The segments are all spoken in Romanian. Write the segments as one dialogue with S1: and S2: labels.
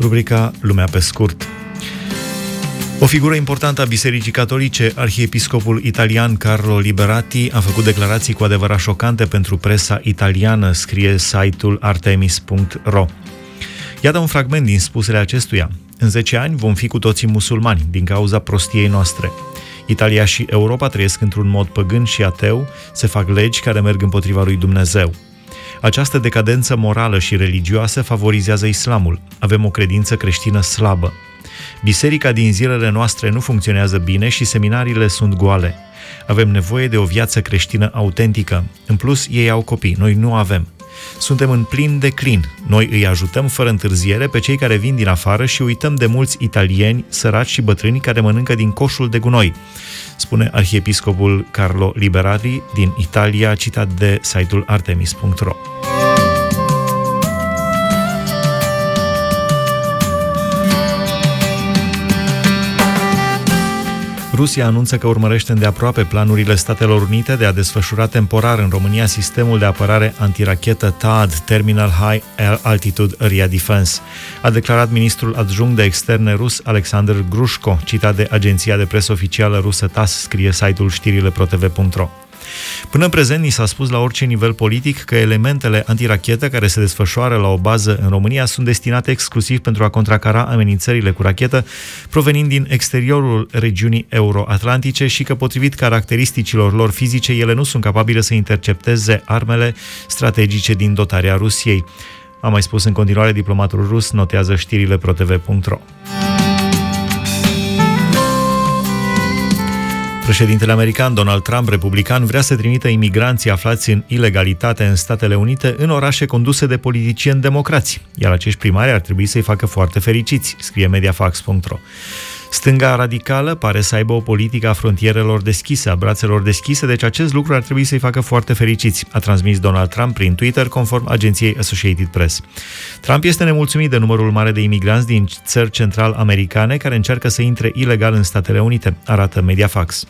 S1: Rubrica Lumea pe scurt. O figură importantă a Bisericii Catolice, arhiepiscopul italian Carlo Liberati, a făcut declarații cu adevărat șocante pentru presa italiană, scrie site-ul artemis.ro. Iată un fragment din spusele acestuia. În 10 ani vom fi cu toții musulmani, din cauza prostiei noastre. Italia și Europa trăiesc într-un mod păgân și ateu, se fac legi care merg împotriva lui Dumnezeu. Această decadență morală și religioasă favorizează islamul. Avem o credință creștină slabă. Biserica din zilele noastre nu funcționează bine și seminariile sunt goale. Avem nevoie de o viață creștină autentică. În plus, ei au copii, noi nu avem. Suntem în plin declin. Noi îi ajutăm fără întârziere pe cei care vin din afară și uităm de mulți italieni, săraci și bătrâni care mănâncă din coșul de gunoi, spune arhiepiscopul Carlo Liberati din Italia, citat de site-ul artemis.ro. Rusia anunță că urmărește îndeaproape planurile Statelor Unite de a desfășura temporar în România sistemul de apărare antirachetă THAAD, Terminal High Altitude Area Defense, a declarat ministrul adjunct de externe rus Alexander Grushko, citat de agenția de presă oficială rusă TASS, scrie site-ul știrileprotv.ro. Până în prezent ni s-a spus la orice nivel politic că elementele antirachetă care se desfășoară la o bază în România sunt destinate exclusiv pentru a contracara amenințările cu rachetă provenind din exteriorul regiunii euroatlantice și că, potrivit caracteristicilor lor fizice, ele nu sunt capabile să intercepteze armele strategice din dotarea Rusiei. A mai spus în continuare diplomatul rus, notează știrileprotv.ro. Președintele american Donald Trump, republican, vrea să trimită imigranții aflați în ilegalitate în Statele Unite în orașe conduse de politicieni democrați, iar acești primari ar trebui să-i facă foarte fericiți, scrie mediafax.ro. Stânga radicală pare să aibă o politică a frontierelor deschise, a brațelor deschise, deci acest lucru ar trebui să-i facă foarte fericiți, a transmis Donald Trump prin Twitter, conform agenției Associated Press. Trump este nemulțumit de numărul mare de imigranți din țări central-americane care încearcă să intre ilegal în Statele Unite, arată Mediafax.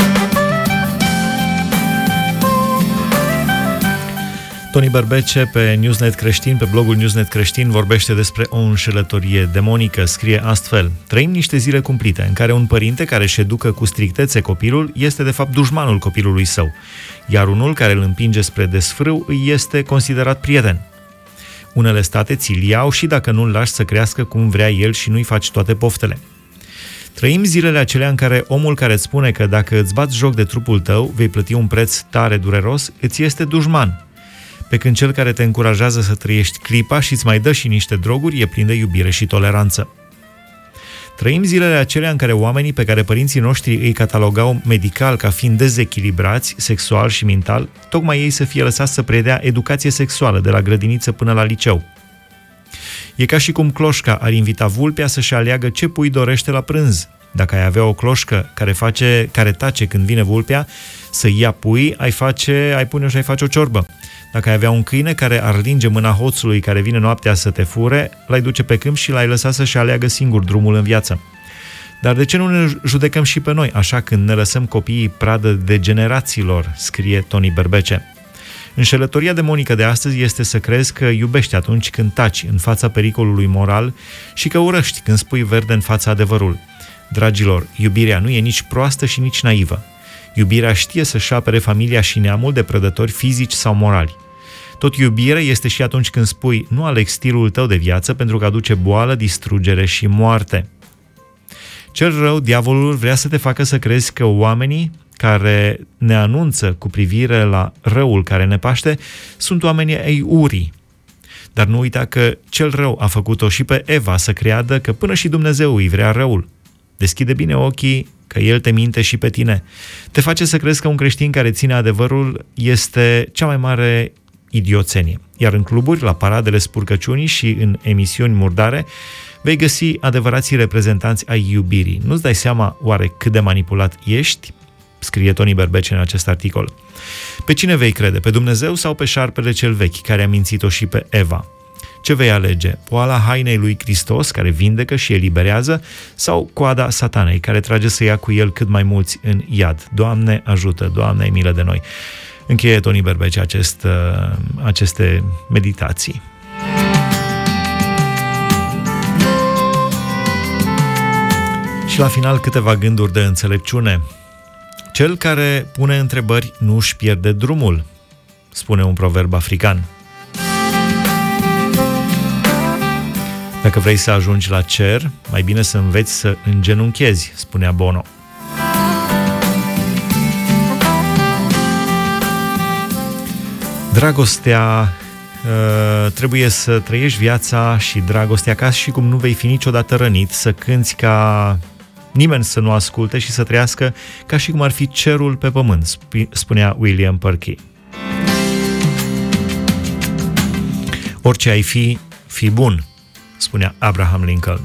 S1: Tony Berbece pe Newsnet Creștin, pe blogul Newsnet Creștin, vorbește despre o înșelătorie demonică. Scrie astfel: trăim niște zile cumplite în care un părinte care își educă cu strictețe copilul este de fapt dușmanul copilului său, iar unul care îl împinge spre desfrâu îi este considerat prieten. Unele state ți-l iau și dacă nu-l lași să crească cum vrea el și nu-i faci toate poftele. Trăim zilele acelea în care omul care îți spune că dacă îți bați joc de trupul tău vei plăti un preț tare dureros, îți este dușman, pe când cel care te încurajează să trăiești clipa și îți mai dă și niște droguri e plin de iubire și toleranță. Trăim zilele acelea în care oamenii pe care părinții noștri îi catalogau medical ca fiind dezechilibrați, sexual și mental, tocmai ei să fie lăsați să predea educație sexuală de la grădiniță până la liceu. E ca și cum cloșca ar invita vulpea să-și aleagă ce pui dorește la prânz. Dacă ai avea o cloșcă care tace când vine vulpea să ia pui, ai pune și ai face o ciorbă. Dacă ai avea un câine care ar linge mâna hoțului care vine noaptea să te fure, l-ai duce pe câmp și l-ai lăsa să-și aleagă singur drumul în viață. Dar de ce nu ne judecăm și pe noi, așa când ne lăsăm copiii pradă degenerațiilor, scrie Tony Berbece. Înșelătoria demonică de astăzi este să crezi că iubești atunci când taci în fața pericolului moral și că urăști când spui verde în fața adevărul. Dragilor, iubirea nu e nici proastă și nici naivă. Iubirea știe să-și apere familia și neamul de prădători fizici sau morali. Tot iubire este și atunci când spui nu aleg stilul tău de viață pentru că aduce boală, distrugere și moarte. Cel rău, diavolul, vrea să te facă să crezi că oamenii care ne anunță cu privire la răul care ne paște sunt oamenii ai urii. Dar nu uita că cel rău a făcut-o și pe Eva să creadă că până și Dumnezeu îi vrea răul. Deschide bine ochii, că El te minte și pe tine. Te face să crezi că un creștin care ține adevărul este cea mai mare idioțenie. Iar în cluburi, la paradele spurcăciunii și în emisiuni murdare, vei găsi adevărații reprezentanți ai iubirii. Nu-ți dai seama oare cât de manipulat ești? Scrie Tony Berbece în acest articol. Pe cine vei crede? Pe Dumnezeu sau pe șarpele cel vechi, care a mințit-o și pe Eva? Ce vei alege? Poala hainei lui Hristos, care vindecă și eliberează, sau coada satanei, care trage să ia cu el cât mai mulți în iad? Doamne ajută, Doamne ai milă de noi. Încheie Tony Berbece aceste meditații. Și la final câteva gânduri de înțelepciune. Cel care pune întrebări nu își pierde drumul, spune un proverb african. Dacă vrei să ajungi la cer, mai bine să înveți să îngenunchezi, spunea Bono. Dragostea, trebuie să trăiești viața și dragostea ca și cum nu vei fi niciodată rănit, să cânți ca nimeni să nu asculte și să trăiască ca și cum ar fi cerul pe pământ, spunea William Perky. Orice ai fi, fi bun, spunea Abraham Lincoln.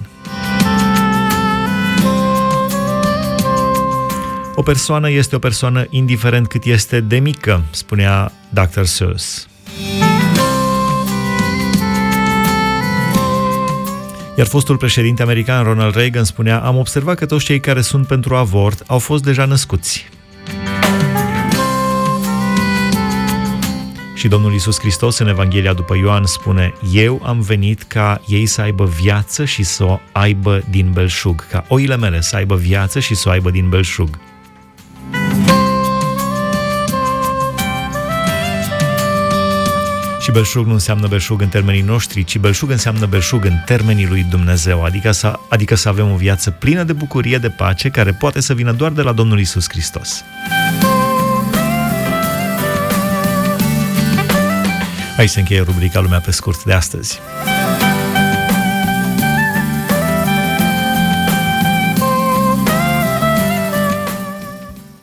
S1: O persoană este o persoană indiferent cât este de mică, spunea Dr. Seuss. Iar fostul președinte american Ronald Reagan spunea: am observat că toți cei care sunt pentru avort au fost deja născuți. Și Domnul Iisus Hristos în Evanghelia după Ioan spune: eu am venit ca ei să aibă viață și să o aibă din belșug, ca oile mele să aibă viață și să o aibă din belșug. Și belșug nu înseamnă belșug în termenii noștri, ci belșug înseamnă belșug în termenii lui Dumnezeu, adică să avem o viață plină de bucurie, de pace, care poate să vină doar de la Domnul Iisus Hristos. Aici se încheie rubrica Lumea pe scurt de astăzi.